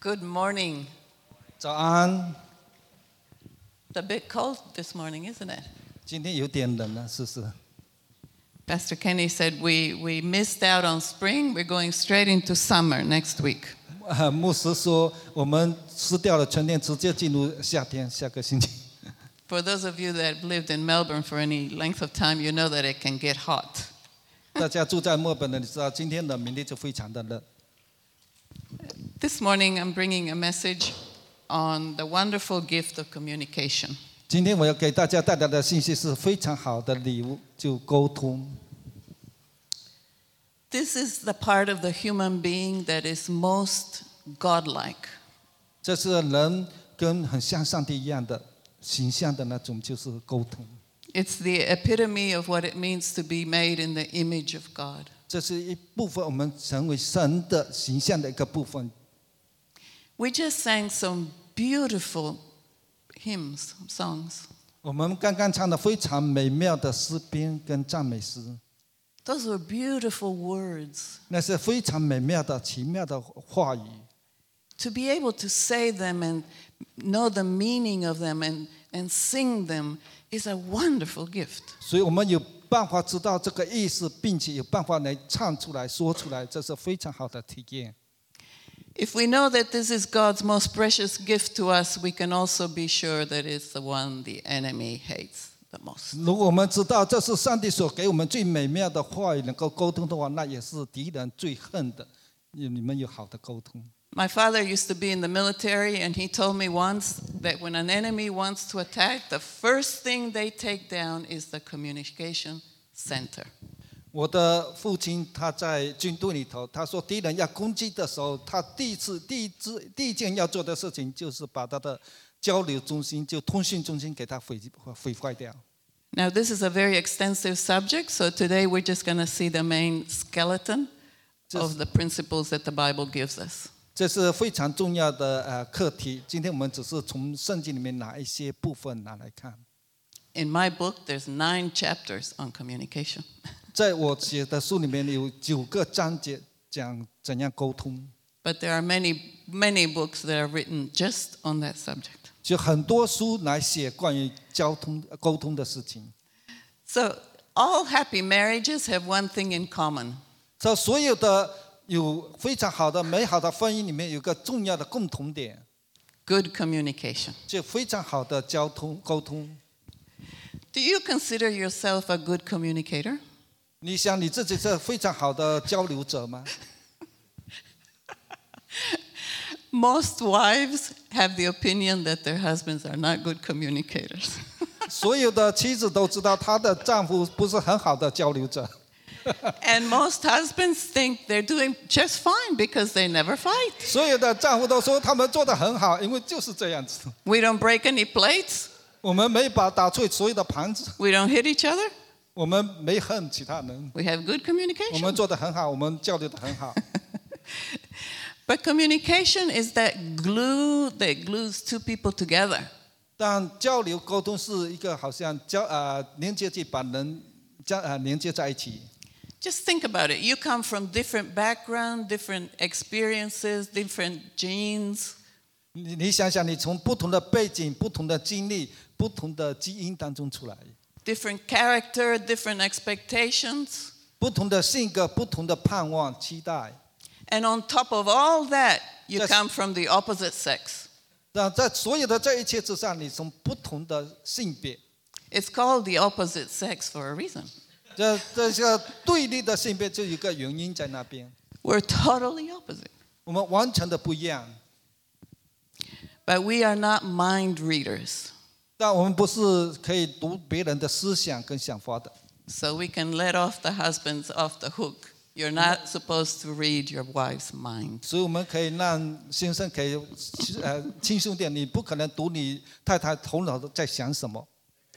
Good morning. 早安， It's a bit cold this morning, isn't it? 今天有点冷了，是不是？ Pastor Kenny said we missed out on spring. We're going straight into summer next week. 牧师说我们失掉了春天，直接进入夏天，下个星期。 For those of you that have lived in Melbourne for any length of time, you know that it can get hot. 大家住在墨尔本的，你知道今天冷，明天就非常的热。 This morning I'm bringing a message on the wonderful gift of communication. 今天我要给大家带来的信息是非常好的礼物，就沟通。 This is the part of the human being that is most godlike. 这是人跟很像上帝一样的形象的那种，就是沟通。 It's the epitome of what it means to be made in the image of God. 这是一部分我们成为神的形象的一个部分。 We just sang some beautiful hymns, songs. 我们刚刚唱的非常美妙的诗篇跟赞美诗， Those were beautiful words. 那是非常美妙的、奇妙的话语。 To be able to say them and know the meaning of them and sing them is a wonderful gift. 所以我们有办法知道这个意思，并且有办法来唱出来、说出来，这是非常好的体验。 If we know that this is God's most precious gift to us, we can also be sure that it's the one the enemy hates the most. 如果我们知道这是上帝所给我们最美妙的话语，能够沟通的话，那也是敌人最恨的。你们有好的沟通。 My father used to be in the military, and he told me once that when an enemy wants to attack, the first thing they take down is the communication center. 我的父亲他在军队里头，他说敌人要攻击的时候，他第一件要做的事情就是把他的交流中心，就通讯中心给他毁坏掉。 Now, this is a very extensive subject, so today we're just going to see the main skeleton of the principles that the Bible gives us. 这是非常重要的课题。今天我们只是从圣经里面拿一些部分拿来看。 In my book, there's 9 chapters on communication. 在我写的书里面有9个章节讲怎样沟通， But there are many books that are written just on that subject. 就很多书来写关于沟通的事情。 So, all happy marriages have one thing in common. 所有的有非常好的美好的婚姻里面有个重要的共同点， Good communication. 就非常好的沟通。 Do you consider yourself a good communicator? 你想你自己是非常好的交流者吗？ Most wives have the opinion that their husbands are not good communicators. 所有的妻子都知道她的丈夫不是很好的交流者， And most husbands think they're doing just fine because they never fight. 所有的丈夫都说他们做得很好，因为就是这样子。 We don't break any plates. 我们没打碎所有的盘子， We don't hit each other. 我们没恨其他人， We have good 我 communication. 们做得很好，我们交流得很好。 But communication is that glue that glues two people together. 但交流沟通是一个好像连接起把人连接在一起。 Just think about it. You come from different background, different experiences, different genes. 你想想，你从不同的背景、不同的经历、不同的基因当中出来， Different character, different expectations. 不同的性格、不同的盼望、期待。 And on top of all that, you Yes. come from the opposite sex. 那在所有的这一切之上，你从不同的性别， It's called the opposite sex for a reason. 这个对立的性别就有一个原因在那边， We're totally opposite. 我们完全的不一样。 But we are not mind readers. 但我们不是可以读别人的思想跟想法的， So we can let off the husbands off the hook. You're not supposed to read your wife's mind. 所以我们可以让先生可以轻松点，你不可能读你太太头脑在想什么。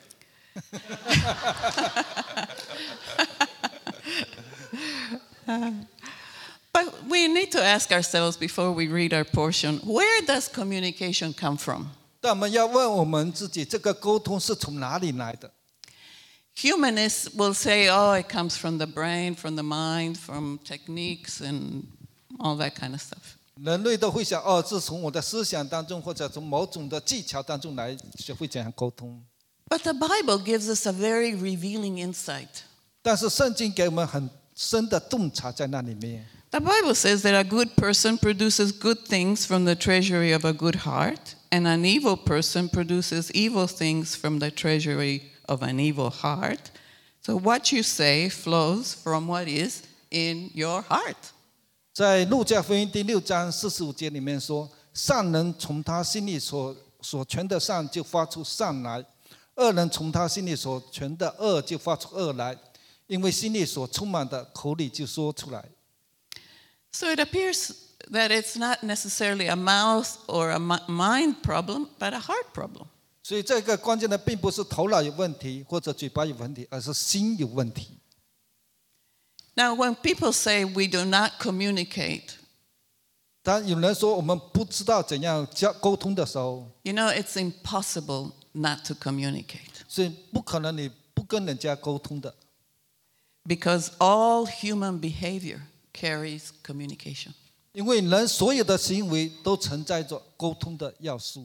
But we need to ask ourselves before we read our portion, where does communication come from? 但我们要问我们自己，这个沟通是从哪里来的？ Humanists will say, oh, it comes from the brain, from the mind, from techniques and all that kind of stuff. 人类都会想，哦，是从我的思想当中，或者从某种的技巧当中来学会怎样沟通。 But the Bible gives us a very revealing insight. 但是圣经给我们很深的洞察在那里面。 The Bible says that a good person produces good things from the treasury of a good heart, and an evil person produces evil things from the treasury of an evil heart. So what you say flows from what is in your heart. 在路加福音第6章45节里面说，善人从他心里所存的善就发出善来，恶人从他心里所存的恶就发出恶来，因为心里所充满的，口里就说出来。 So it appears that it's not necessarily a mouth or a mind problem, but a heart problem. 所以这个关键的并不是头脑有问题或者嘴巴有问题，而是心有问题。 Now, when people say we do not communicate, 当有人说我们不知道怎样沟通的时候， you know, it's impossible not to communicate. 所以不可能你不跟人家沟通的。 Because all human behavior carries communication. 因为人所有的行为都存在着沟通的要素。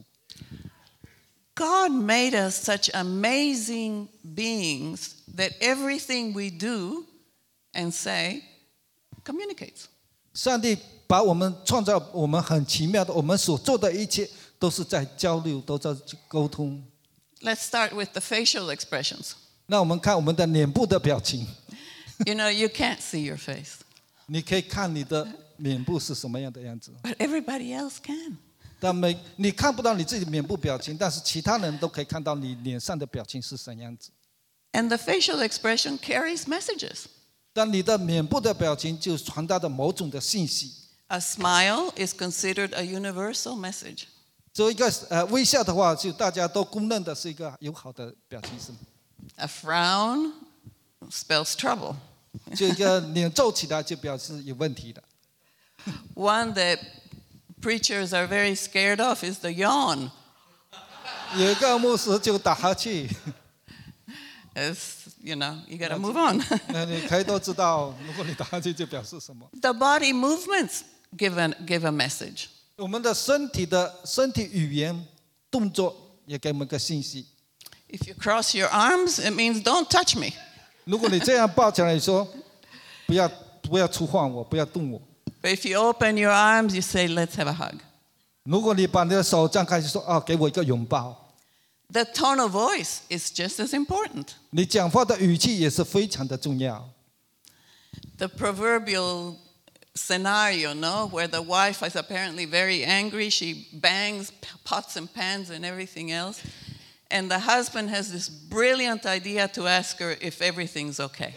God made us such amazing beings that everything we do and say communicates. 上帝把我们创造，我们很奇妙的，我们所做的一切都是在交流，都在沟通。 Let's start with the facial expressions. 那我们看我们的脸部的表情， You know, you can't see your face, 你可以看你的脸部是什么样的样子， but everybody else can. 但你看不到你自己脸部表情，但是其他人都可以看到你脸上的表情是什么样子。 And the facial expression carries messages. 但你的脸部的表情就传达着某种的信息。 A smile is considered a universal message. 做一个微笑的话，就大家都公认的是一个友好的表情，是吗？ A frown spells trouble. 就一个脸皱起来就表示有问题的。 One that preachers are very scared of is the yawn. 有一个牧师就打哈欠， It's, you know, you got to move on. 那你可以都知道，如果你打哈欠就表示什么。 The body movements give a message. 我们的身体语言动作也给我们个信息。 If you cross your arms, it means don't touch me. 如果你这样抱起来说，不要触碰我，不要动我。 But if you open your arms, you say, let's have a hug. 如果你把你的手张开，就说啊，给我一个拥抱。 The tone of voice is just as important. 你讲话的语气也是非常的重要。 The proverbial scenario, no, where the wife is apparently very angry, she bangs pots and pans and everything else, and the husband has this brilliant idea to ask her if everything's okay.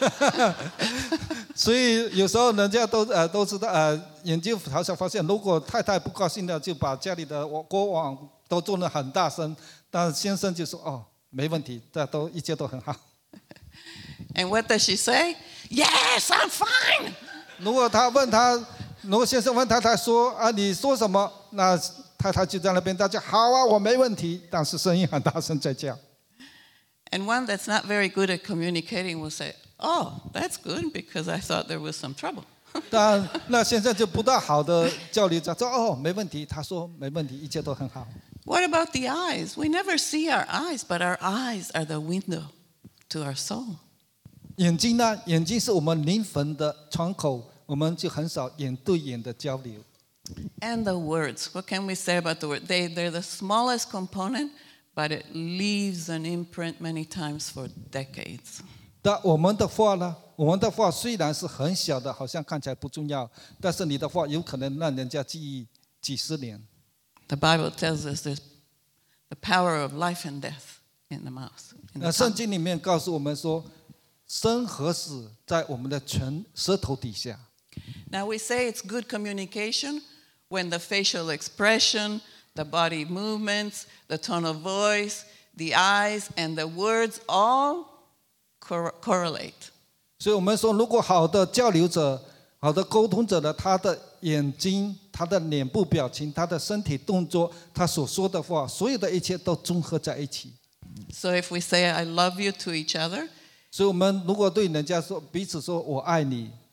所以有时候人家都知道研究好像发现，如果太太不高兴了，就把家里的锅碗都做得很大声，但先生就说哦没问题，一切都很好。 And what does she say? Yes, I'm fine. 如果先生问太太说啊你说什么，那太太就在那边大家好啊我没问题，但是声音很大声在叫。 And one that's not very good at communicating will say, oh, that's good because I thought there was some trouble. 但那先生就不大好的交流，他说哦没问题，他说没问题，一切都很好。 What about the eyes? We never see our eyes, but our eyes are the window to our soul. 眼睛呢？眼睛是我们灵魂的窗口，我们就很少眼对眼的交流。 And the words. What can we say about the word? They're the smallest component, but it leaves an imprint many times for decades. 但我们的话呢？我们的话虽然是很小的，好像看起来不重要，但是你的话有可能让人家记忆几十年。 The Bible tells us there's the power of life and death in the mouth. 那圣经里面告诉我们说，生和死在我们的舌头底下。 Now we say it's good communication when the facial expression, the body movements, the tone of voice, the eyes, and the words all correlate. 所以我们说，如果好的交流者、好的沟通者呢，他的眼睛、他的脸部表情、他的身体动作、他所说的话，所有的一切都综合在一起。 So if we say I love you to each other, 所以我们如果对人家说彼此说我爱你，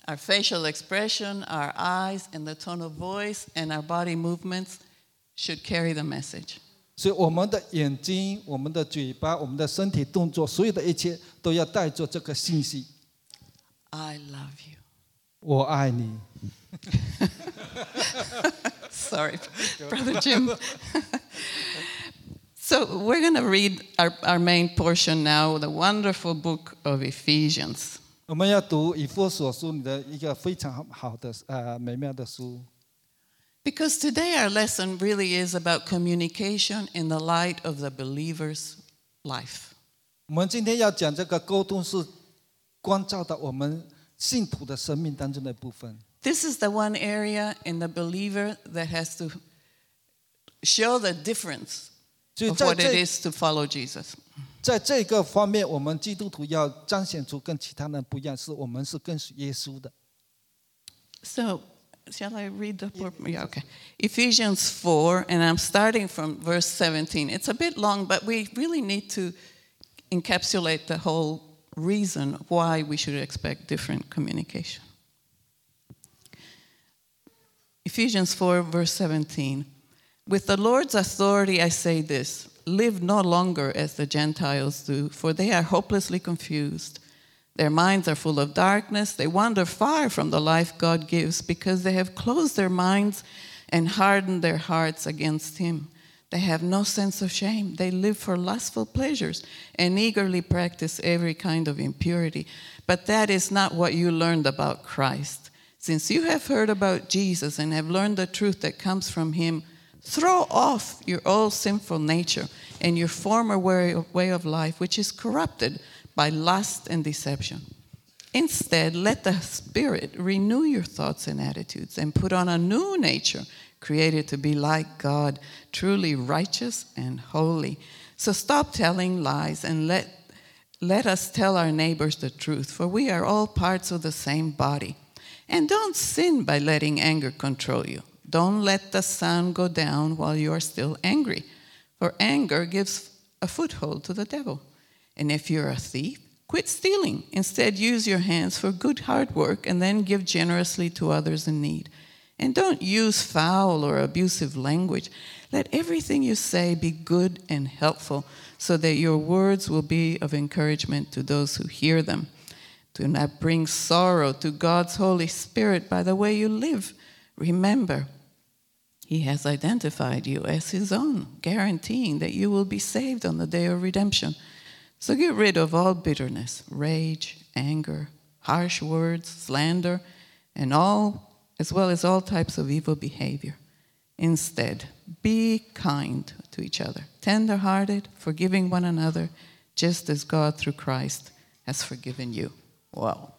Our facial expression, our eyes, and the tone of voice, and our body movements should carry the message. 所以我们的眼睛、我们的嘴巴、我们的身体动作，所有的一切都要带着这个信息。 I love you. 我爱你。 Sorry, Brother Jim. So we're going to read our main portion now, the wonderful book of Ephesians. 我们要读以弗所书里的一个非常好的美妙的书。 Because today our lesson really is about communication in the light of the believer's life. 我们今天要讲这个沟通是关照到我们信徒的生命当中的部分。 This is the one area in the believer that has to show the difference of what it is to follow Jesus. 在这个方面，我们基督徒要彰显出跟其他人不一样，是我们是跟随耶稣的。 So, shall I read the book? Yeah, okay. Ephesians 4, and I'm starting from verse 17. It's a bit long, but we really need to encapsulate the whole reason why we should expect different communication. Ephesians 4, verse 17. With the Lord's authority I say this, live no longer as the Gentiles do, for they are hopelessly confused. Their minds are full of darkness. They wander far from the life God gives because they have closed their minds and hardened their hearts against Him. They have no sense of shame. They live for lustful pleasures and eagerly practice every kind of impurity. But that is not what you learned about Christ. Since you have heard about Jesus and have learned the truth that comes from Him, throw off your old sinful nature and your former way of life, which is corrupted by lust and deception. Instead, let the Spirit renew your thoughts and attitudes and put on a new nature created to be like God, truly righteous and holy. So stop telling lies and let us tell our neighbors the truth, for we are all parts of the same body. And don't sin by letting anger control you. Don't let the sun go down while you are still angry, for anger gives a foothold to the devil. And if you're a thief, quit stealing. Instead, use your hands for good hard work and then give generously to others in need. And don't use foul or abusive language. Let everything you say be good and helpful so that your words will be of encouragement to those who hear them. Do not bring sorrow to God's Holy Spirit by the way you live. Remember, He has identified you as His own, guaranteeing that you will be saved on the day of redemption. So get rid of all bitterness, rage, anger, harsh words, slander, and as well as all types of evil behavior. Instead, be kind to each other, tender-hearted, forgiving one another, just as God through Christ has forgiven you. Wow.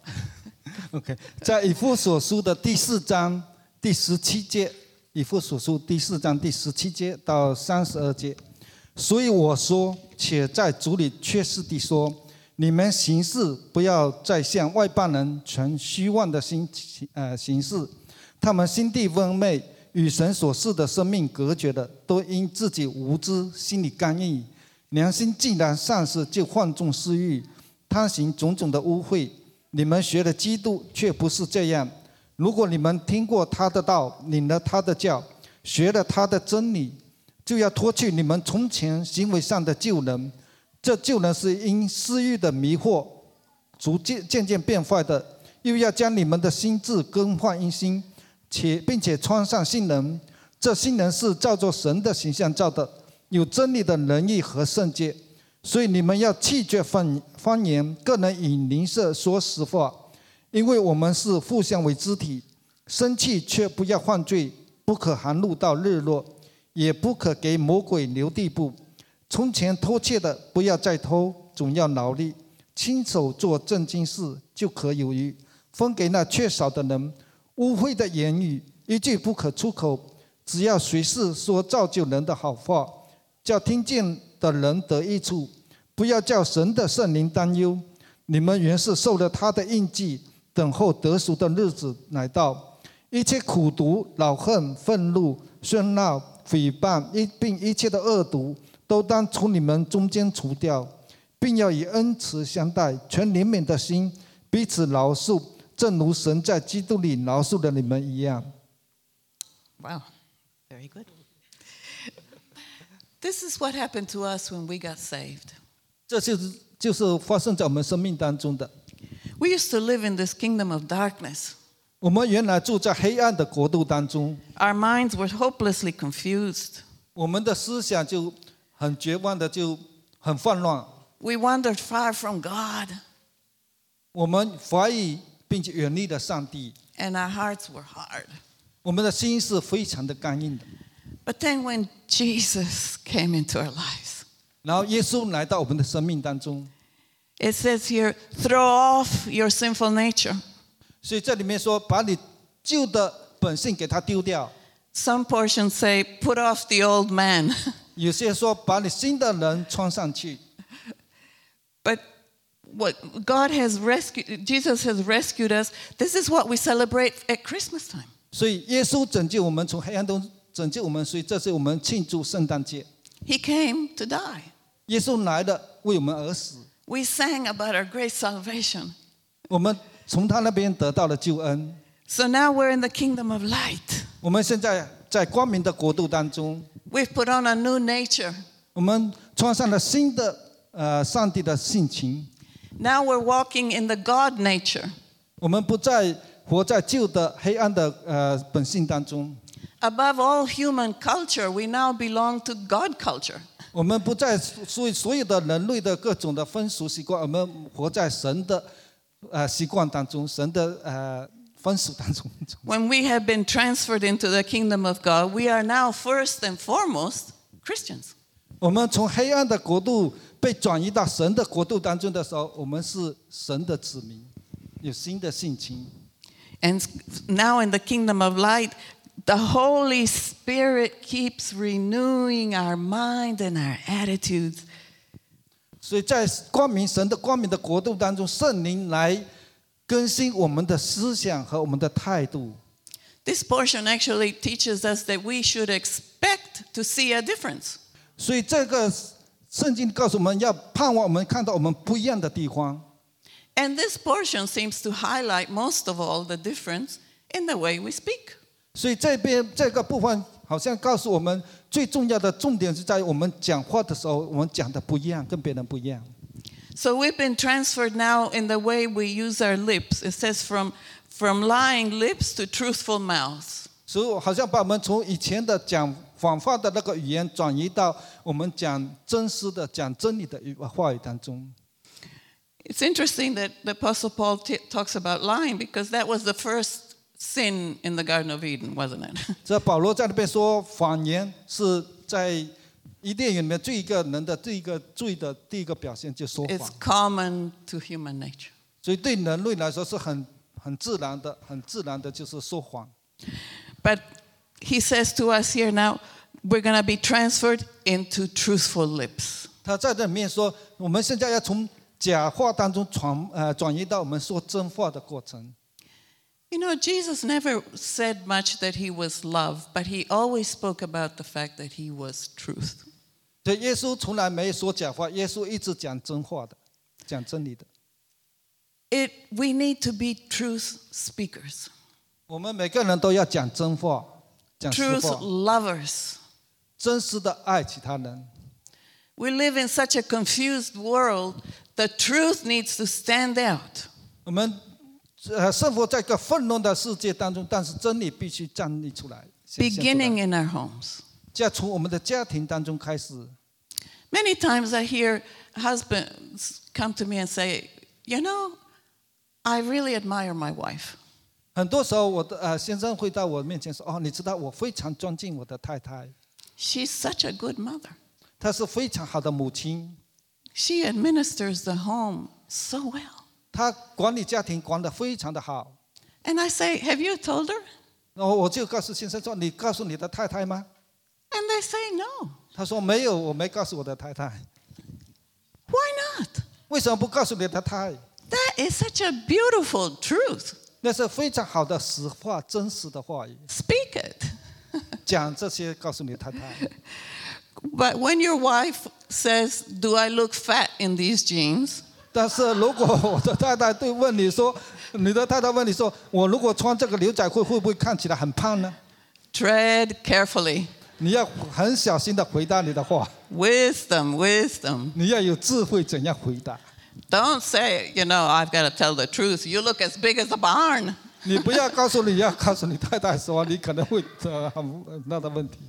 OK， 在以弗所书的第4章第17节，以弗所书第4章第17节到32节。所以我说，且在主里确实地说，你们行事不要再像外邦人存虚妄的行事，他们心地昏昧，与神所赐的生命隔绝的，都因自己无知，心里刚硬，良心既然丧失，就放纵私欲，贪行种种的污秽。你们学了基督，却不是这样。如果你们听过他的道，领了他的教，学了他的真理，就要脱去你们从前行为上的旧人。这旧人是因私欲的迷惑，渐渐变坏的。又要将你们的心智更换一新，并且穿上新人。这新人是照着神的形象造的，有真理的仁义和圣洁。所以你们要弃绝方言，个人以邻舍说实话，因为我们是互相为肢体。生气却不要犯罪，不可含怒到日落，也不可给魔鬼留地步。从前偷窃的不要再偷，总要劳力，亲手做正经事，就可有余，分给那缺少的人。污秽的言语一句不可出口，只要随时说造就人的好话，叫听见的人得益处。不要叫神的圣灵担忧，你们原是受了他的印记，等候得赎的日子来到。一切苦毒、恼恨、愤怒、喧闹、诽谤，并一切的恶毒，都当从你们中间除掉，并要以恩慈相待，全怜悯的心，彼此饶恕， 正如神在基督里饶恕了你们一样。 Wow, very good. This is what happened to us when we got saved. 这就是发生在我们生命当中的。 We used to live in this kingdom of darkness. 我们原来住在黑暗的国度当中， Our minds were hopelessly confused. 我们的思想就很绝望的，就很泛乱。 We wandered far from God, 我们怀疑并且远离了上帝， and our hearts were hard. 我们的心是非常的刚硬的。 But then when Jesus came into our lives, 然后耶稣来到我们的生命当中， it says here, throw off your sinful nature. 所以这里面说，把你旧的本性给它丢掉。 Some portions say, put off the old man. 有些说，把你新的人穿上去。 But what God has rescued, Jesus has rescued us. This is what we celebrate at Christmas time. 所以耶稣拯救我们从黑暗中拯救我们，所以这是我们庆祝圣诞节。 He came to die. 耶稣来了，为我们而死。 We sang about our great salvation. 我们从他那边得到了救恩。 So now we're in the kingdom of light. 我们现在在光明的国度当中， We've put on a new nature. 我们穿上了新的上帝的性情。 Now we're walking in the God nature. 我们不再活在旧的黑暗的本性当中。 Above all human culture, we now belong to God culture. 我们不再属于所有的人类的各种的风俗习惯，我们活在神的习惯当中，神的风俗当中。 When we have been transferred into the kingdom of God, we are now first and foremost Christians. 我们从黑暗的国度被转移到神的国度当中的时候，我们是神的子民，有新的性情。 And now in the kingdom of light, the Holy Spirit keeps renewing our mind and our attitudes. 所以在神的光明的国度当中，圣灵来更新我们的思想和我们的态度。 This portion actually teaches us that we should expect to see a difference. 所以这个圣经告诉我们要盼望我们看到我们不一样的地方。 And this portion seems to highlight most of all the difference in the way we speak. 所以这个部分好像告诉我们最重要的重点是在我们讲话的时候，我们讲的不一样，跟别人不一样。 So we've been transferred now in the way we use our lips. It says from lying lips to truthful mouths. 所以好像把我们从以前的讲谎话的那个语言转移到我们讲真实的、讲真理的话语当中。 It's interesting that the Apostle Paul talks about lying because that was the first sin in the Garden of Eden, wasn't it? 这保罗在那边说，谎言是在伊甸园里面最一个人的罪的第一个表现，就说 It's 谎。 common to human nature. 所以对人类来说是很自然的，就是说谎。 But he says to us here now, we're going to be transferred into truthful lips. 他在这里面说，我们现在要从假话当中转移到我们说真话的过程。 You know, Jesus never said much that he was love, but he always spoke about the fact that he was truth. 所以耶稣从来没有说假话，耶稣一直讲真话的，讲真理的。 We need to be truth speakers, 我们每个人都要讲真话，讲实 truth 话， lovers. 真实的爱其他人。 We live in such a confused world, the truth needs to stand out. 我们生活在一个混乱的世界当中，但是真理必须站立出来，显现出来。 Beginning in our homes. 就要从我们的家庭当中开始。 Many times I hear husbands come to me and say, you know, I really admire my wife. 很多时候，我的先生会到我面前说：“哦，你知道，我非常尊敬我的太太， She's such a good mother. 她是非常好的母亲， She administers the home so well. 她管理家庭管得非常的好。” And I say, have you told her? 然后我就告诉先生说：“你告诉你的太太吗 And they say no.？” 他说：“没有，我没告诉我的太太。 Why not? 为什么不告诉你的太太？ That is such a beautiful truth. 那是非常好的实话，真实的话语。 Speak it. 讲这些，告诉你太太。 But when your wife says, do I look fat in these jeans? 但是如果我的太太对问你说，你的太太问你说，我如果穿这个牛仔裤会不会看起来很胖呢？ Tread carefully. 你要很小心的回答你的话， Wisdom, wisdom. 你要有智慧怎样回答。 Don't say, I've got to tell the truth. You look as big as a barn. 你不要告诉你要告诉你太太说，你可能会很大的问题。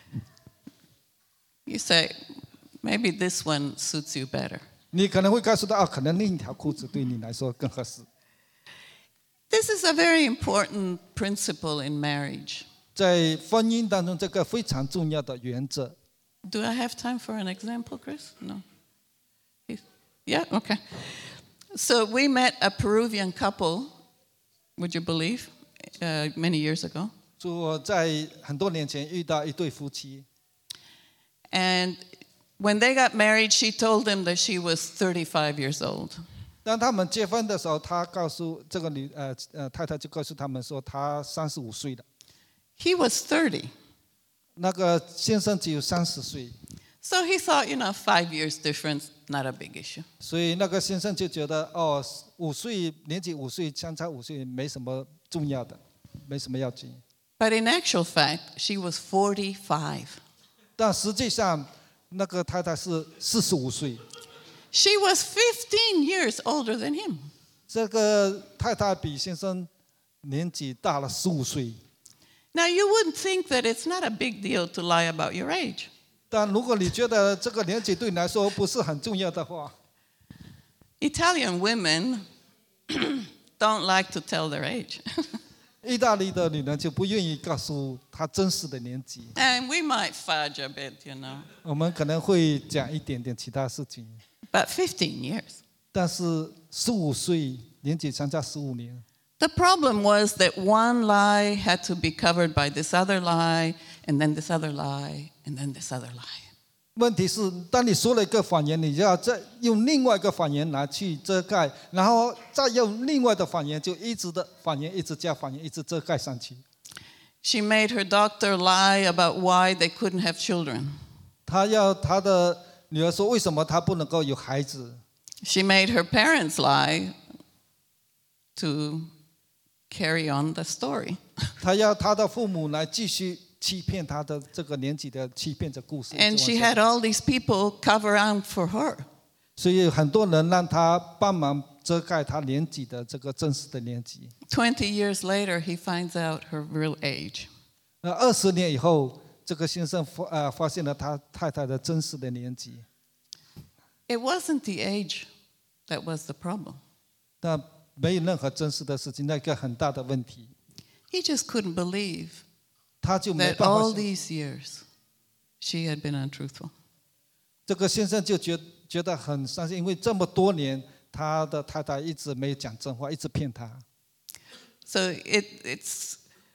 You say, maybe this one suits you better. 你可能会告诉他，可能另一条裤子对你来说更合适。 This is a very important principle in marriage. 在婚姻当中，这个非常重要的原则。 Do I have time for an example, Chris? No. Yeah, okay. So we met a Peruvian couple, would you believe, many years ago. 就我在很多年前遇到一对夫妻， And when they got married, she told them that she was 35 years old. 当他们结婚的时候，他告诉这个太太就告诉他们说，她35岁了， He was 30. 那个先生只有30岁， So he thought, 5 years difference, not a big issue. 所以那个先生就觉得年纪5岁相差5岁没什么重要的，没什么要紧。 But in actual fact, she was 45. 但实际上，那个太太是45岁， She was 15 years older than him. 这个太太比先生年纪大了15岁。 Now, you wouldn't think that it's not a big deal to lie about your age. 但如果你觉得这个年纪对你来说不是很重要的话， Italian women don't like to tell their age. 意大利的女人就不愿意告诉她真实的年纪。 And we might fudge a bit, 我们可能会讲一点点其他事情， But 15 years. 但是15岁年纪相差15年。 The problem was that one lie had to be covered by this other lie, and then this other lie, and then this other lie. 问题是，当你说了一个谎言，你就要再用另外一个谎言来去遮盖，然后再用另外的谎言，就一直的谎言，一直加谎言，一直遮盖上去。 She made her doctor lie about why they couldn't have children. 她要她的女儿说，为什么她不能够有孩子？ She made her parents lie to carry on the story. 她要她的父母来继续欺骗她的这个年纪的欺骗的故事。 And she had all these people cover up for her. 所以很多人让她帮忙遮盖她年纪的这个真实的年纪。 20 years later, he finds out her real age. 那20年以后，这个先生发现了他太太的真实的年纪。 It wasn't the age that was the problem. 但没有任何真实的事情，那个很大的问题， He just couldn't believe 他就没 that 办 all 法。 these years she had been untruthful. 这个先生就觉得很伤心，因为这么多年他的太太一直没有讲真话，一直骗他。 So it's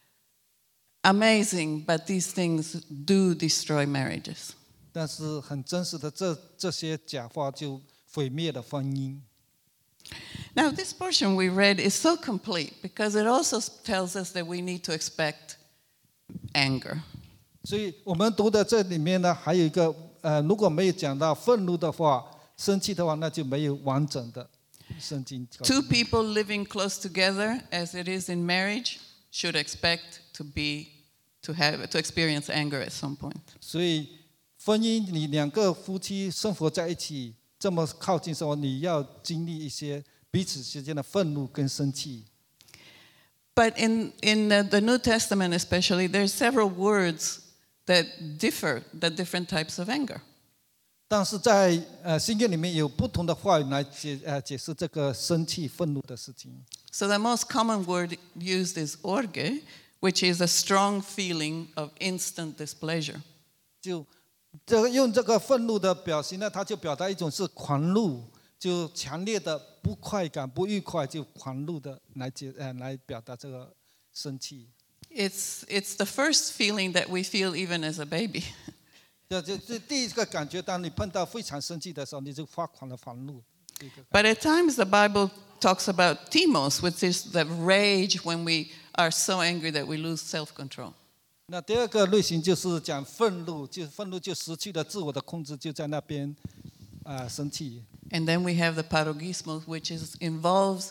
amazing, but these things do destroy marriages. 但是很真实的这些假话就毁灭了婚姻。 Now, this portion we read is so complete because it also tells us that we need to expect anger. 所以我们读的这里面呢，还有一个如果没有讲到愤怒的话、生气的话，那就没有完整的圣经。 Two people living close together, as it is in marriage, should expect to experience anger at some point. 所以婚姻，你两个夫妻生活在一起，这么靠近生活，你要经历一些彼此之间的愤怒跟生气。 But in the New Testament especially, there's several words that differ the different types of anger. 但是在新约里面有不同的话语来解释这个生气、愤怒的事情。 So the most common word used is orge, which is a strong feeling of instant displeasure. 就用这个愤怒的表现呢，它就表达一种是狂怒，就强烈的不快感、不愉快，就狂怒的来表达这个生气。 It's the first feeling that we feel even as a baby. 这第一个感觉，当你碰到非常生气的时候，你就发狂的愤怒。 But at times the Bible talks about timos, which is the rage when we are so angry that we lose self-control. 那第二个类型就是讲愤怒，就愤怒就失去了自我的控制，就在那边生气。 And then we have the parogismo, which involves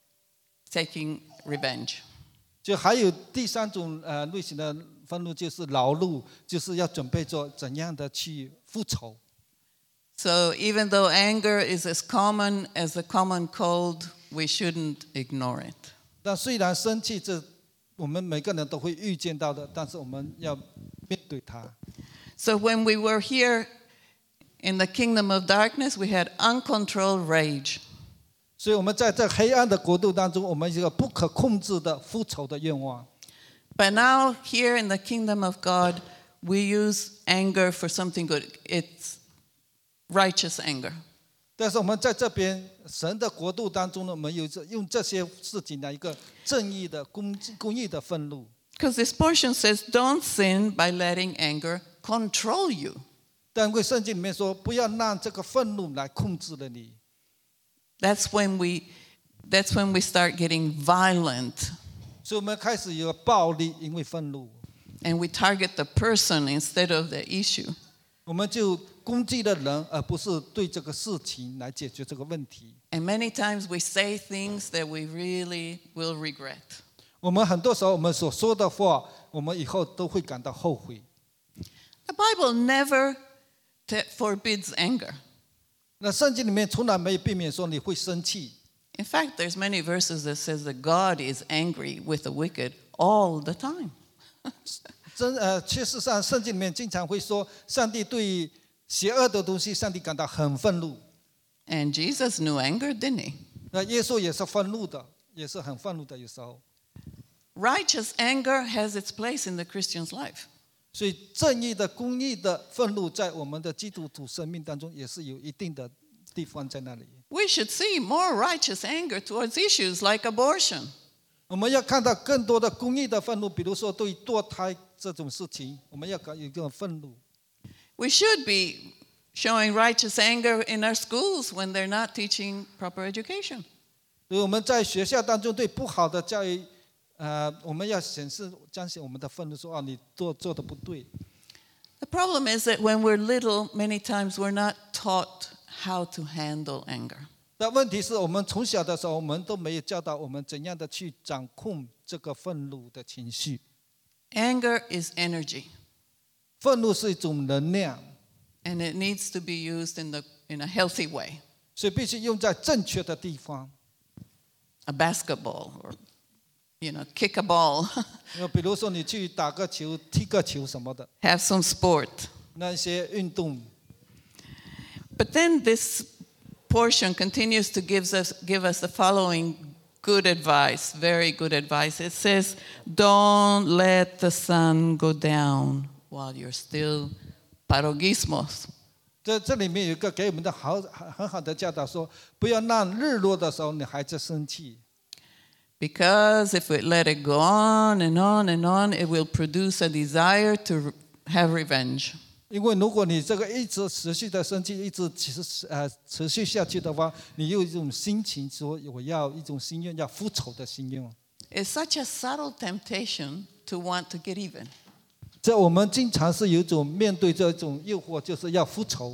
taking revenge. 就还有第三种类型的愤怒，就是恼怒，就是要准备做怎样的去复仇。 So even though anger is as common as the common cold, we shouldn't ignore it. 但虽然生气这我们每个人都会遇见到的，但是我们要面对它。 So when we were here in the kingdom of darkness, we had uncontrolled rage. 所以我们在这黑暗的国度当中，我们有一个不可控制的复仇的愿望。 But now here in the kingdom of God, we use anger for something good. It's righteous anger. 但是我们在这边神的国度当中呢，我们用这些事情来一个正义的公义的愤怒。 Because this portion says, don't sin by letting anger control you. 但因为圣经里面说，不要让这个愤怒来控制了你。 That's when we start getting violent. 所以我们开始有暴力，因为愤怒。 And we target the person instead of the issue. 我们就攻击了人，而不是对这个事情来解决这个问题。 And many times we say things that we really will regret. 我们很多时候我们所说的话，我们以后都会感到后悔。 The Bible never forbids anger. 那圣经里面从来没有避免说你会生气。 In fact, there's many verses that says that God is angry with the wicked all the time. 事实上，圣经里面经常会说，上帝对邪恶的东西，上帝感到很愤怒。 And Jesus knew anger, didn't he? 那耶稣也是愤怒的，也是很愤怒的，有时候。 Righteous anger has its place in the Christian's life. 所以正义的、公义的愤怒，在我们的基督徒生命当中，也是有一定的地方在那里。 We should see more righteous anger towards issues like abortion. 我们要看到更多的公义的愤怒，比如说对堕胎这种事情，我们要有一个愤怒。 We should be showing righteous anger in our schools when they're not teaching proper education. 所以我们在学校当中对不好的教育，我们要彰显我们的愤怒，说你做的不对。 The problem is that when we're little, many times we're not taught how to handle anger. 但问题是我们从小的时候，我们都没有教导我们怎样的去掌控这个愤怒的情绪。 Anger is energy. 愤怒是一种能量， And it needs to be used in a healthy way. 所以必须用在正确的地方。 A basketball or, kick a ball. 比如说你去打个球、踢个球什么的， Have some sport. 那些运动。 But then this portion continues to give us the following good advice, very good advice. It says, don't let the sun go down while you're still parogismos. 这里面有一个给我们的很好的教导，说不要让日落的时候你还在生气。 Because if we let it go on and on and on, it will produce a desire to have revenge. 因为如果你这个一直持续的生气，一直持续下去的话，你有一种心情说我要一种心愿，要复仇的心愿。 It's such a subtle temptation to want to get even. 这我们经常是有一种面对这种诱惑，就是要复仇。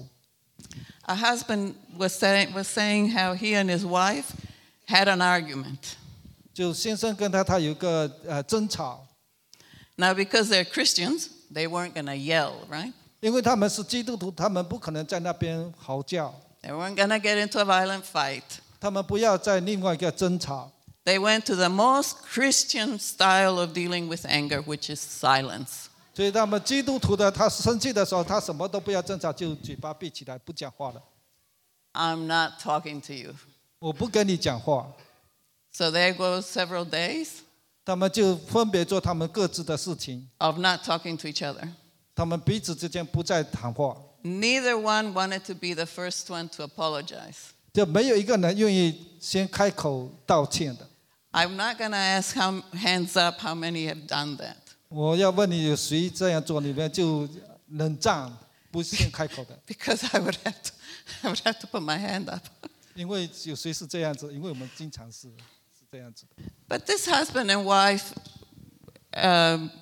A husband was saying how he and his wife had an argument. 就先生跟他有一个争吵。 Now, because they're Christians, they weren't going to yell, right? 因为他们是基督徒，他们不可能在那边嚎叫。 They weren't going to get into a violent fight. 他们不要在另外一个争吵。 They went to the most Christian style of dealing with anger, which is silence. 所以他们基督徒的，他生气的时候，他什么都不要争吵，就嘴巴闭起来，不讲话了。 I'm not talking to you. 我不跟你讲话。 So there goes several days 他们就分别做他们各自的事情。 of not talking to each other. 他们彼此之间不再谈话。 Neither one wanted to be the first one to apologize. 就没有一个人愿意先开口道歉的。 I'm not going to ask hands up how many have done that. 我要问你有谁这样做，你们就冷战，不先开口的。 Because I would have to put my hand up. 因为有谁是这样子？因为我们经常是这样子的。 But this husband and wife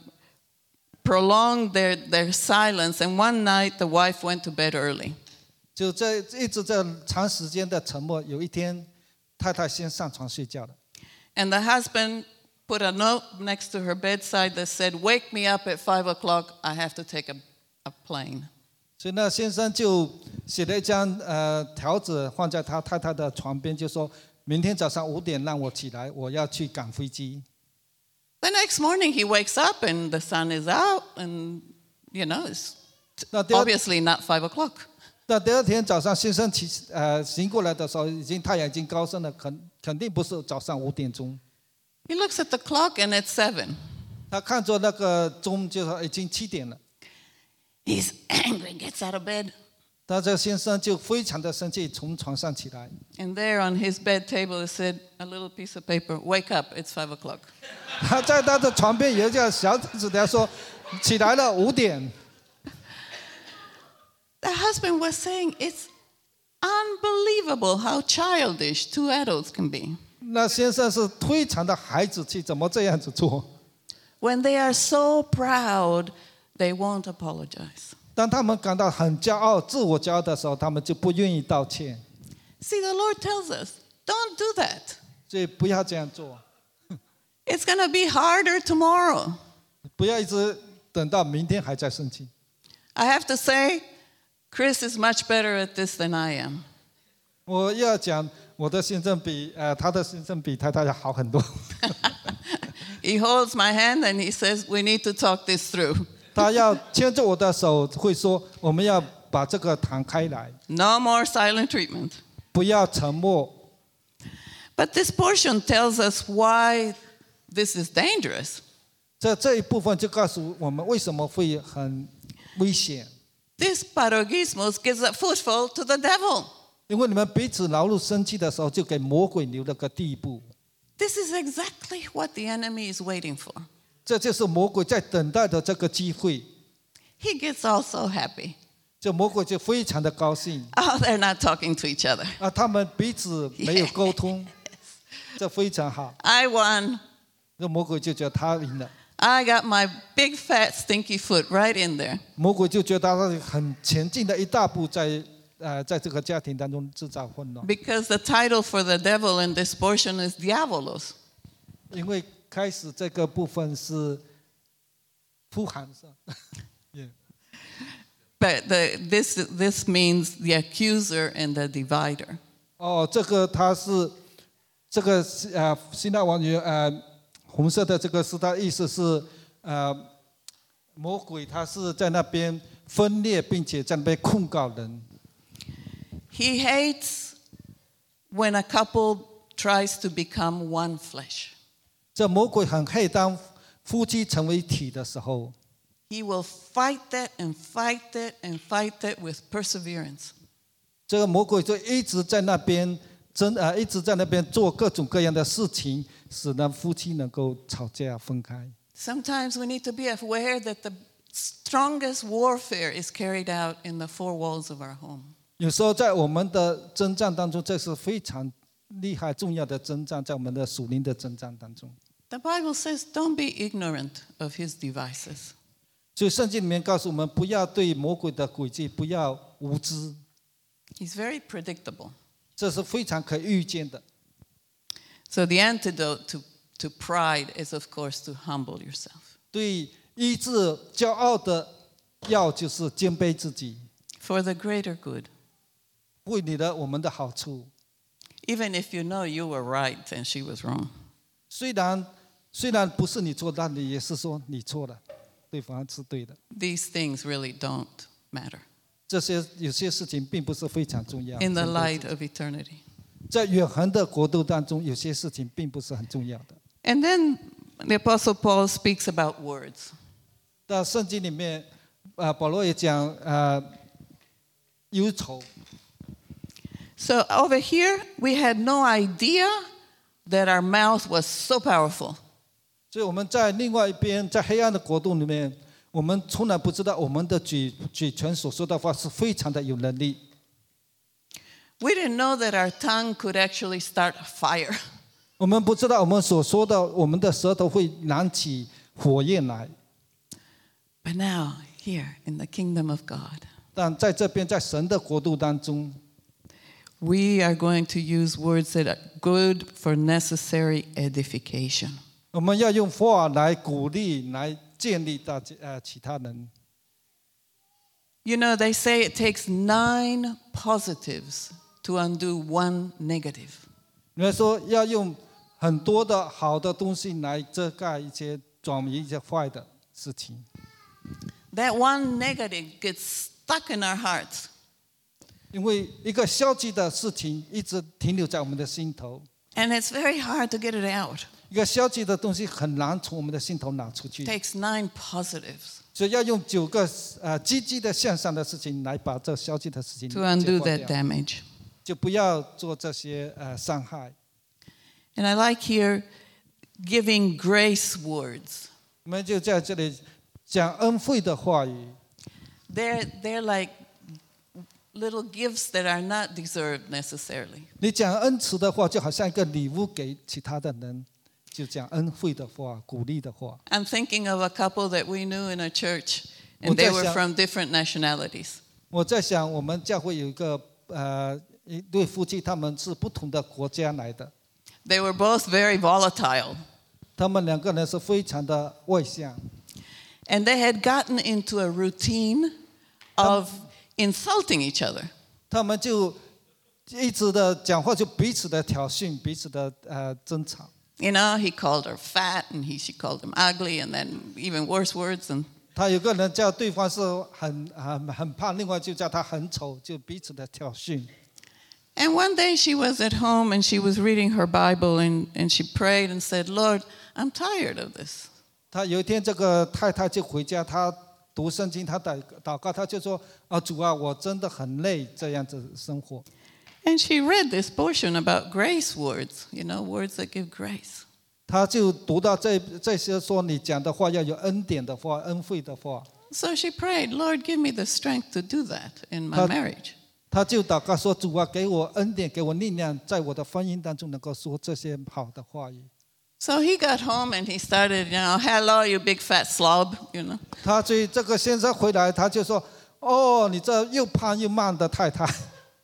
prolonged their silence, and one night the wife went to bed early. 就在一直在长时间的沉默。有一天，太太先上床睡觉了。 And the husband put a note next to her bedside that said, "Wake me up at 5 o'clock. I have to take a plane." 所以那先生就写了一张条子放在他太太的床边，就说明天早上5点让我起来，我要去赶飞机。 The next morning he wakes up and the sun is out and, it's 那第二 obviously not 5 o'clock. 那第二天早上，先生醒过来的时候，太阳已经高升了，肯定不是早上5点钟。 He looks at the clock and it's 7. 他看着那个钟，就说已经7点了。 He's angry, gets out of bed. 他这先生就非常的生气，从床上起来。 And there on his bed table it said a little piece of paper, "Wake up, it's 5 o'clock." 他在他的床边有一个小纸条说：“起来了，5点。” The husband was saying, "It's unbelievable how childish 2 adults can be." 那先生是非常的孩子气，怎么这样子做？ When they are so proud, they won't apologize. 当他们感到很骄傲、自我骄傲的时候，他们就不愿意道歉。 See, the Lord tells us, don't do that. 所以不要这样做， It's going to be harder tomorrow. 不要一直等到明天还在生气。 I have to say, Chris is much better at this than I am. 我要讲，我的先生比他的先生比太太要好很多。 He holds my hand and he says, "We need to talk this through." 他要牵着我的手，会说我们要把这个谈开来， No more silent treatment. 不要沉默。 But this portion tells us why this is dangerous. 这一部分就告诉我们为什么会很危险， This parogismos gives a foothold to the devil. 因为你们彼此劳碌生气的时候，就给魔鬼留了个地步。 This is exactly what the enemy is waiting for. 这就是魔鬼在等待的这个机会。 He gets all so happy. 这魔鬼就非常的高兴 Oh, they're not talking to each other. 啊，他们彼此没有沟通，这非常好。 I won. 这魔鬼就觉得他赢了， I got my big fat stinky foot right in there. 魔鬼就觉得他很前进的一大步在这个家庭当中制造混乱。 Because the title for the devil in this portion is Diabolos. 因为开始这个部分是呼喊上。Yeah. But this means the accuser and the divider. 哦，这个他是这个希腊文语红色的这个是它的意思是魔鬼他是在那边分裂，并且在那边控告人。 He hates when a couple tries to become one flesh. 这魔鬼很黑，当夫妻成为一体的时候， He will fight that and fight that and fight that with perseverance. 这个魔鬼就一直在那边一直在那边做各种各样的事情，使得夫妻能够吵架分开。 Sometimes we need to be aware that the strongest warfare is carried out in the four walls of our home. 有时候在我们的征战当中，这是非常厉害、重要的征战，在我们的属灵的征战当中。 The Bible says, "Don't be ignorant of his devices." 所以圣经里面告诉我们，不要对魔鬼的诡计不要无知， He's very predictable. 这是非常可预见的。 So the antidote to pride is, of course, to humble yourself. 对医治骄傲的药就是谦卑自己， For the greater good. 为我们的好处。 Even if you know you were right and she was wrong. 虽然不是你错，但你也是说你错了，对方是对的。 These things really don't matter 有些事情并不是非常重要。 in the light of eternity. 在永恒的国度当中，有些事情并不是很重要的。 And then the Apostle Paul speaks about words. 在圣经里面，保罗也讲忧愁。 So over here, we had no idea that our mouth was so powerful. 所以我们在另外一边，在黑暗的国度里面，我们从来不知道我们的嘴唇所说的话是非常的有能力。 We didn't know that our tongue could actually start a fire. 我们不知道我们所说的，我们的舌头会燃起火焰来。 But now, here in the kingdom of God, 但在这边在神的国度当中， we are going to use words that are good for necessary edification. 我们要用话来鼓励来建立其他人。 You know, they say it takes 9 positives to undo 1 negative. 你们说要用很多的好的东西来遮盖一些转移一些坏的事情。 That 1 negative gets stuck in our hearts. 因为一个消极的事情一直停留在我们的心头， And it's very hard to get it out. 一个消极的东西很难从我们的心头拿出 It 去， takes 9 positives 所以要用9个积极的向上的事情来把这消极的事情 to undo 解 that 掉， damage. 就不要做这些伤害。 And I like here giving grace words. 我们就在这里讲恩惠的话语， They're like little gifts that are not deserved necessarily. 你讲恩慈的话，就好像一个礼物给其他的人，就讲恩惠的话、鼓励的话。 I'm thinking of a couple that we knew in a church, and they were from different nationalities. 我在想，我们教会有一对夫妻，他们是不同的国家来的， They were both very volatile, 他们2个人是非常的外向， and they had gotten into a routine of insulting each other. 他们就一直的讲话，就彼此的挑衅，彼此的争吵。 You know, he called her fat, and she called him ugly, and then even worse words. And 他有个人叫对方是很胖，另外就叫他很丑，就彼此的挑衅。 And one day she was at home and she was reading her Bible and she prayed and said, Lord, I'm tired of this. 他有一天，这个太太就回家，她读圣经，她祷告，她就说：“主啊，我真的很累，这样子生活。” And she read this portion about grace words, you know, words that give grace. 他就读到这些说你讲的话要有恩典的话、恩惠的话， So she prayed, Lord, give me the strength to do that in my marriage. 他就祷告说：“主啊，给我恩典，给我力量，在我的婚姻当中能够说这些好的话语。” So he got home and he started, hello, you big fat slob, you know. 他所以这个先生回来，他就说：“哦，你这又胖又慢的太太。”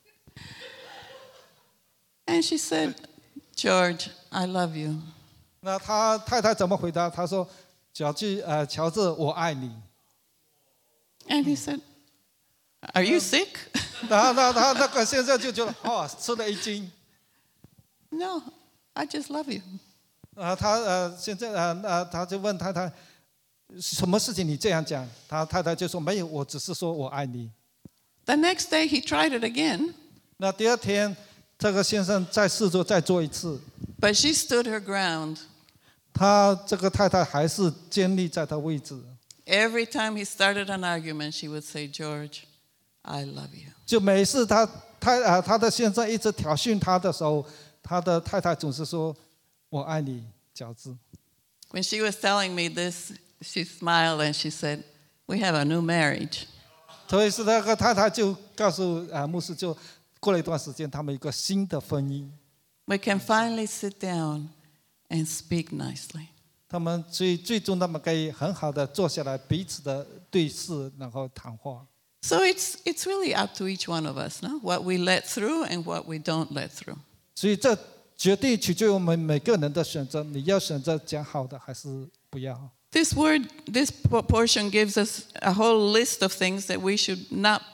And she said, George, I love you. 那他太太怎么回答？他说：“乔治，我爱你。” And he said, are you sick? 然后他那个先生就觉得吃了一惊。 No, I just love you. 现在他就问太太，什么事情你这样讲？他太太就说没有，我只是说我爱你。 The next day he tried it again. 那第2天，这个先生再试着再做一次， But she stood her ground. 他这个太太还是坚立在他位置。 Every time he started an argument, she would say, George, I love you. 就每次他的先生一直挑衅他的时候，他的太太总是说：“我爱你，乔治。” When she was telling me this, she smiled and she said, we have a new marriage. 所以是那个太太就告诉牧师，就过了一段时间，他们有个新的婚姻。 We can finally sit down and speak nicely. 他们最终他们可以很好的坐下来，彼此的对视，然后谈话。 So it's really up to each one of us, no? What we let through and what we don't let through. 所以这决定取决于我们每个人的选择，你要选择讲好的还是不要。 This portion gives us a whole list of things that we should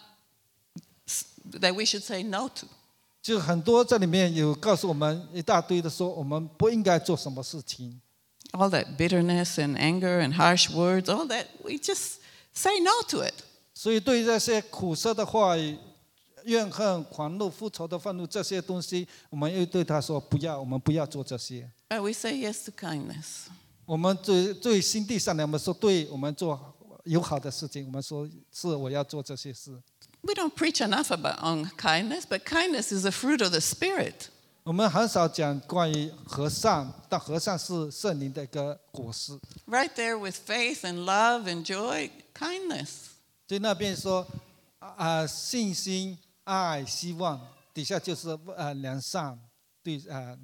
say no to. 就很多这里面有告诉我们一大堆的说，我们不应该做什么事情。 All that bitterness and anger and harsh words, all that, we just say no to it. 所以对这些苦涩的话语、怨恨、狂怒、复仇的愤怒这些东西，我们又对他说不要，我们不要做这些。 But we say yes to kindness. 我们对心地善良，我们说对，我们做友好的事情，我们说是我要做这些事。 We don't preach enough on kindness, but kindness is a fruit of the Spirit. 我们很少讲关于和善，但和善是圣灵的一个果实。 Right there with faith and love and joy, kindness. 所以那边说信心、爱、希望，底下就是良善，对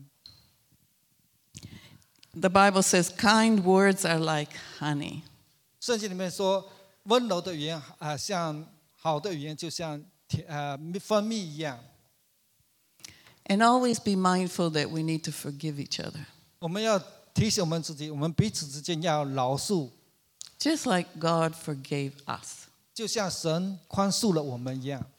The Bible says kind words are like honey. 圣经里面说温柔的语言像好的语言就像蜂蜜一样。 And always be mindful that we need to forgive each other. 我们要提醒我们自己，我们彼此之间要饶恕， Just like God forgave us. 就像神宽恕了我们一样。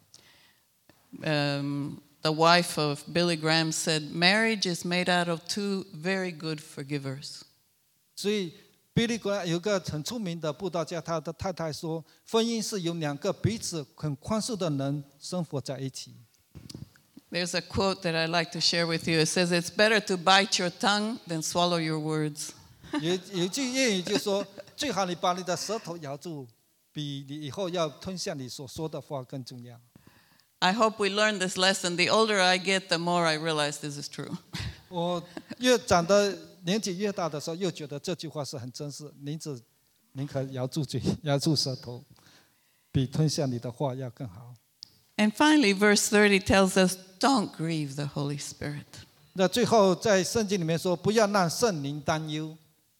The wife of Billy Graham said, marriage is made out of two very good forgivers. 所以Billy Graham 有个很出名的布道家，他的太太说，婚姻是由两个彼此很宽恕的人生活在一起。 There's a quote that I like to share with you. It says, it's better to bite your tongue than swallow your words. 有句谚语就说，最好你把你的舌头咬住，比你以后要吞下你所说的话更重要。 I hope we learn this lesson. The older I get, the more I realize this is true. 我越长得年纪越大的时候，又觉得这句话是很真实。宁可咬住嘴，咬住舌头，比吞下你的话要更好。 And finally, verse 30 tells us, don't grieve the Holy Spirit. 那最后在圣经里面说，不要让圣灵担忧。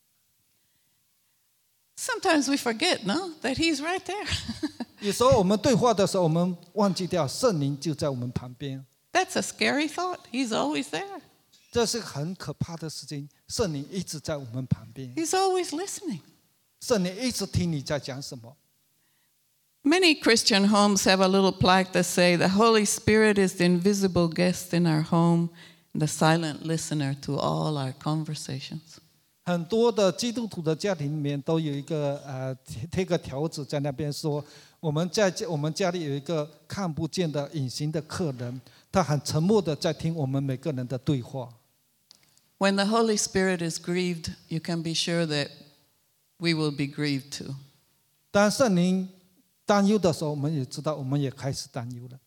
Sometimes we forget, no, that He's right there. 有时候我们对话的时候，我们忘记掉圣灵就在我们旁边。 That's a scary thought. He's always there. 这是很可怕的事情，圣灵一直在我们旁边， He's always listening. 圣灵一直听你在讲什么。 Many Christian homes have a little plaque that say, the Holy Spirit is the invisible guest in our home, and the silent listener to all our conversations. 很多的基督徒的家庭里面都有一个贴个条子在那边说，我们家里有一个看不见的隐形的客人，他很沉默的在听我们每个人的对话。 When the Holy Spirit is grieved, you can be sure that we will be grieved too. 当圣灵担忧的时候，我们也知道，我们也开始担忧了。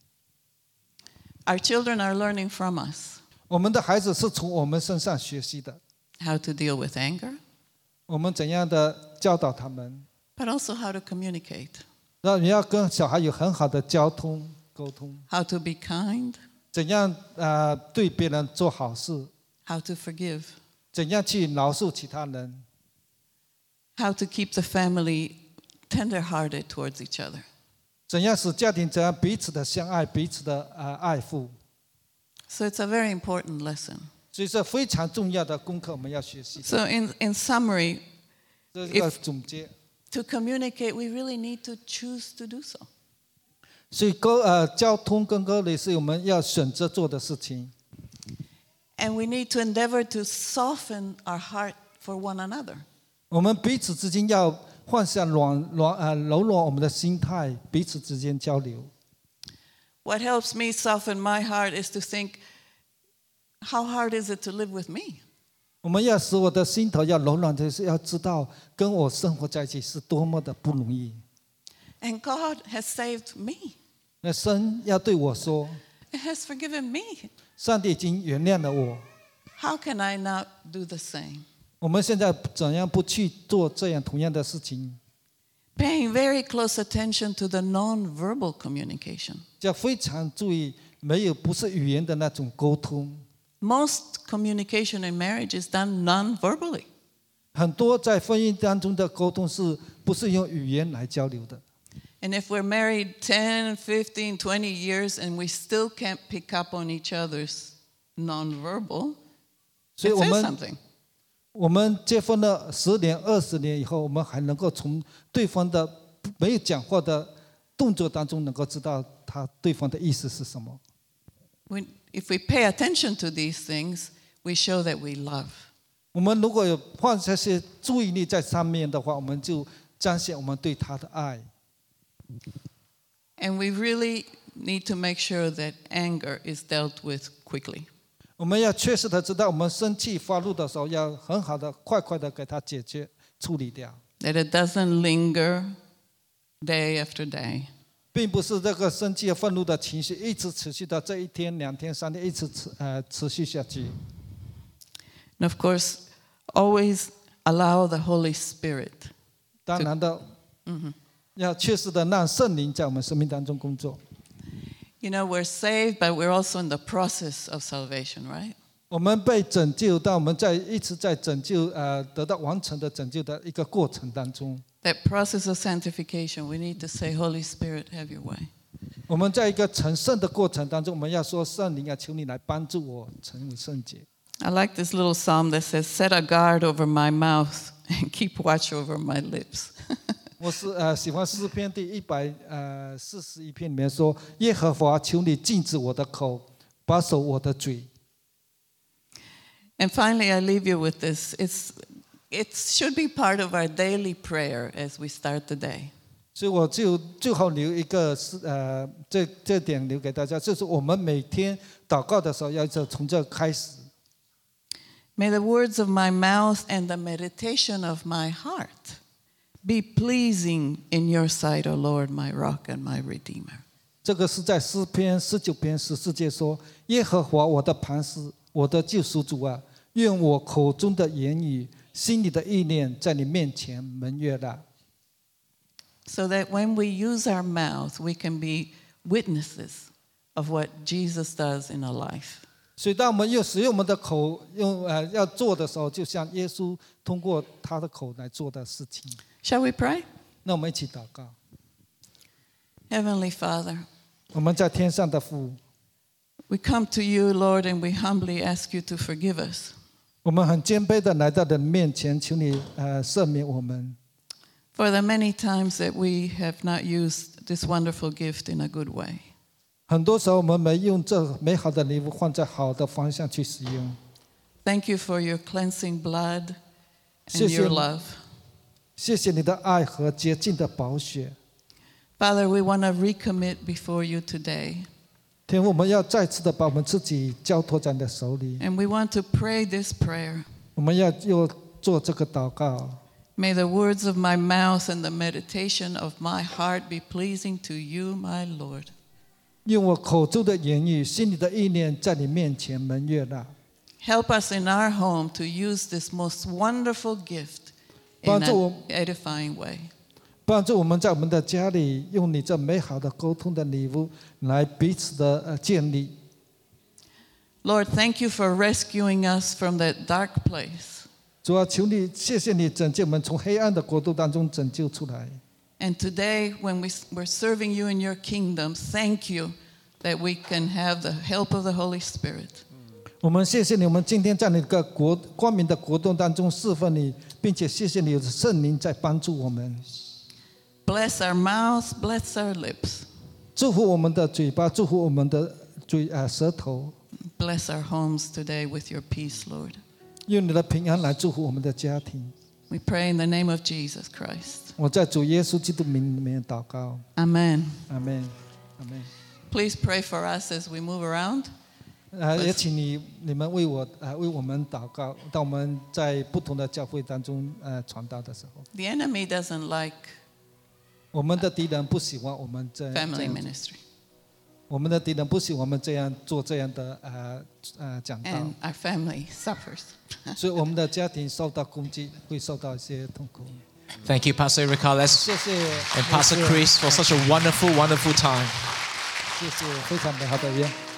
Our children are learning from us 我们的孩子是从我们身上学习的， how to deal with anger, 我们怎样的教导他们， but also how to communicate, 让你要跟小孩有很好的沟通， how to be kind, 怎样对别人做好事， how to forgive, 怎样去饶恕其他人， how to keep the family tender-hearted towards each other. 怎样使家庭怎样彼此的相爱，彼此的爱护。 So it's a very important lesson. 所以是非常重要的功课，我们要学习。 So in summary, 这是个总结。 to communicate, we really need to choose to do so. 所以交通跟沟通是我们要选择做的事情。 And we need to endeavor to soften our heart for one another. 我们彼此之间要放下柔软我们的心态，彼此之间交流。 What helps me soften my heart is to think, how hard is it to live with me? 我们要使我的心头要柔软的是要知道跟我生活在一起是多么的不容易。 And God has saved me. 那神要对我说， It has forgiven me. 上帝已经原谅了我。 How can I not do the same? 我们现在怎样不去做这样同样的事情？ Paying very close attention to the non-verbal communication. 要非常注意，不是语言的那种沟通。 Most communication in marriage is done non-verbally. 很多在婚姻当中的沟通是不是用语言来交流的？ And if we're married 10, 15, 20 years and we still can't pick up on each other's non-verbal, 所以 it 我 says 们 something. 我们结婚了10年、20年以后，我们还能够从对方的没有讲话的动作当中，能够知道对方的意思是什么。 If we pay attention to these things, we show that we love. 我们如果有放这些注意力在上面的话，我们就彰显我们对他的爱。 And we really need to make sure that anger is dealt with quickly. 我们要确实的知道，我们生气发怒的时候，要很好的、快的给他解决、处理掉。 That it doesn't linger day after day. 并不是这个生气和愤怒的情绪一直持续到这1天、2天、3天，一直持续下去。 And of course, always allow the Holy Spirit. 当然的，要确实的让圣灵在我们生命当中工作。 You know, we're saved, but we're also in the process of salvation, right? 我们被拯救，但我们一直在拯救，得到完成的拯救的一个过程当中。 that process of sanctification, we need to say, Holy Spirit, have your way. 我们在一个成圣的过程当中，我们要说圣灵啊，求你来帮助我成为圣洁。 I like this little psalm that says, set a guard over my mouth and keep watch over my lips. 我是喜欢诗篇第141篇里面说，耶和华求你禁止我的口，保守我的嘴。 And finally, I leave you with this. It should be part of our daily prayer as we start the day. 所以我就最后留一个这点留给大家，就是我们每天祷告的时候，要从这开始。 May the words of my mouth and the meditation of my heart be pleasing in your sight, O Lord, my rock and my redeemer. 这个是在诗篇19篇14节说：耶和华我的磐石，我的救赎主啊，愿我口中的言语、心里的意念，在你面前蒙悦纳。 So that when we use our mouth, we can be witnesses of what Jesus does in our life. 所以，当我们使用我们的口要做的时候，就像耶稣通过他的口来做的事情。 Shall we pray? 那我们一起祷告。 Heavenly Father, 我们在天上的父， we come to you, Lord, and we humbly ask you to forgive us. 我们很谦卑的来到你面前，求你赦免我们。 For the many times that we have not used this wonderful gift in a good way. 很多时候，我们没用这美好的礼物放在好的方向去使用。 Thank you for your cleansing blood 谢 and 谢 your love. 谢谢你的爱和洁净的宝血。 Father, we want to recommit before you today. 天父，我们要再次的把我们自己交托在你的手里， And we want to pray this prayer. 我们要又做这个祷告。 May the words of my mouth and the meditation of my heart be pleasing to you, my Lord. 用我口中的言语、心里的意念，在你面前蒙悦纳。 Help us in our home to use this most wonderful gift in 帮助我 an edifying way. 帮助我们在我们的家里，用你这美好的沟通的礼物，来彼此的建立。 Lord, thank you for rescuing us from that dark place. 主啊，求你，谢谢你拯救我们从黑暗的国度当中拯救出来。 And today, when we're serving you in your kingdom, thank you that we can have the help of the Holy Spirit. 我们谢谢你，我们今天在你的光明的国度当中侍奉你，并且谢谢你有圣灵在帮助我们。 Bless our mouths, bless our lips. 祝福我们的嘴巴，祝福我们的舌头， Bless our homes today with your peace, Lord. 用你的平安来祝福我们的家庭。 We pray in the name of Jesus Christ. 我在主耶稣基督名里面祷告， Amen. 阿门，阿门。 Please pray for us as we move around. 也请你们为我们祷告，当我们在不同的教会当中传道的时候， The enemy doesn't like 我们的敌人不喜欢我们这 family 样 ministry. 我们的敌人不喜欢我们这样做这样的讲道， And our family suffers. 所以我们的家庭受到攻击，会受到一些痛苦。 Thank you, Pastor Erica. Let's 谢谢 and Pastor Chris for such a wonderful, wonderful time. 谢谢非常美好的约。